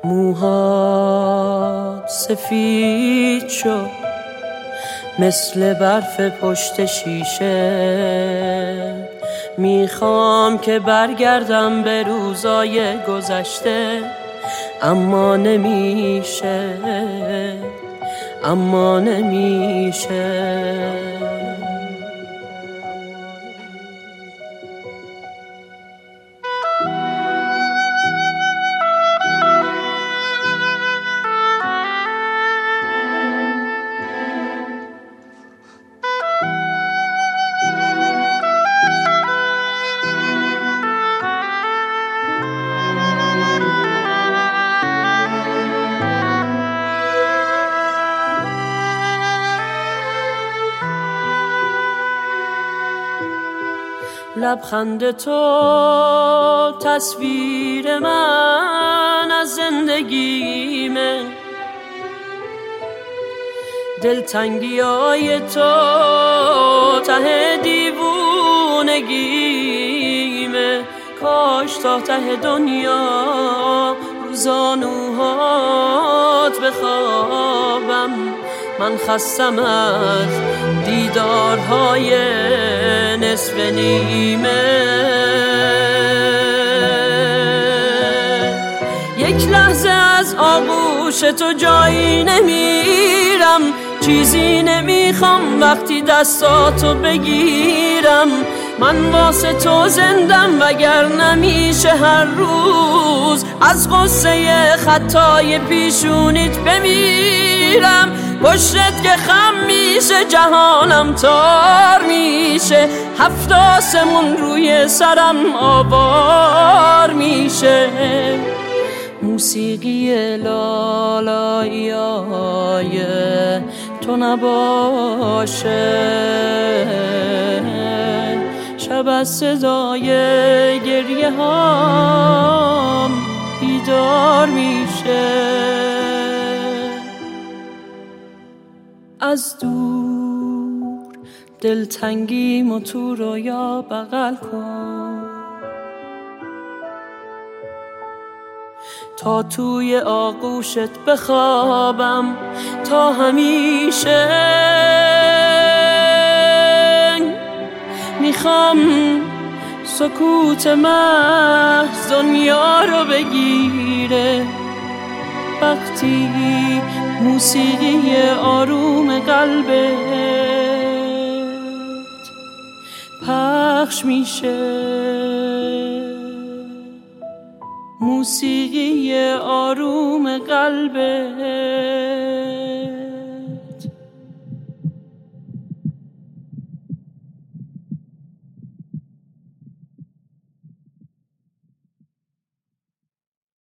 موهات سفید شد مثل برف پشت شیشه. میخوام که برگردم به روزای گذشته، اما نمیشه، اما نمیشه. لبخند تو تصویر من از زندگیمه، دلتنگیای تو ته دیوونگیمه. کاش تا ته دنیا روزانوهات بخوابم، من خستم از دیدارهای نصف نیمه. یک لحظه از آغوش تو جایی نمیرم، چیزی نمیخوام وقتی دستاتو بگیرم. من واسه تو زندم وگر نمیشه هر روز از غصه خطای پیشونیت بمیرم. پشتت که خم میشه جهانم تار میشه، 7 آسمون روی سرم آوار میشه. موسیقی لالاییای تو نباشه، شب از صدای گریه هام بیدار میشه. از دور دلتنگیمو تو رویا بغل کن، تا توی آغوشت بخوابم تا همیشه. میخوام سکوت محض دنیا رو بگیره، وقتی موسیقی آروم قلبت پخش میشه. موسیقی آروم قلبت